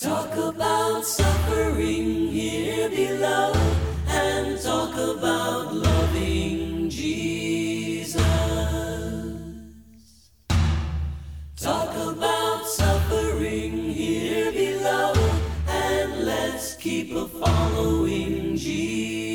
Talk about suffering here below and talk about loving Jesus. Talk about suffering here below and let's keep a following Jesus.